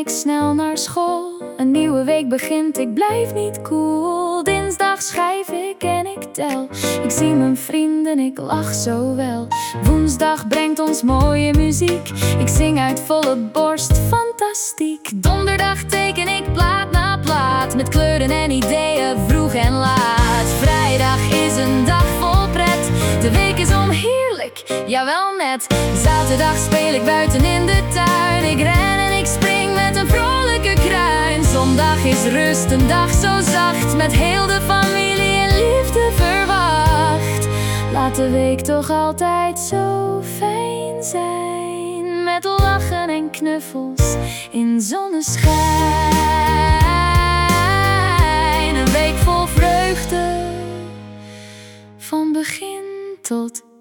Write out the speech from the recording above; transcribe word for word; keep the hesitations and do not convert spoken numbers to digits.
ik snel naar school. Een nieuwe week begint, ik blijf niet cool. Dinsdag schrijf ik en ik tel. Ik zie mijn vrienden, ik lach zo wel. Woensdag brengt ons mooie muziek. Ik zing uit volle borst, fantastiek. Donderdag teken ik plaat na plaat, met kleuren en ideeën vroeg en laat. Vrijdag is een dag vol pret. De week is onheerlijk, jawel net. Zaterdag speel ik buiten in de tuin. Ik ren en ik spring met een vrolijke kruin. Zondag is rust, een dag zo zacht, met heel de familie en liefde verwacht. Laat de week toch altijd zo fijn zijn, met lachen en knuffels in zonneschijn. Een week vol vreugde, van begin tot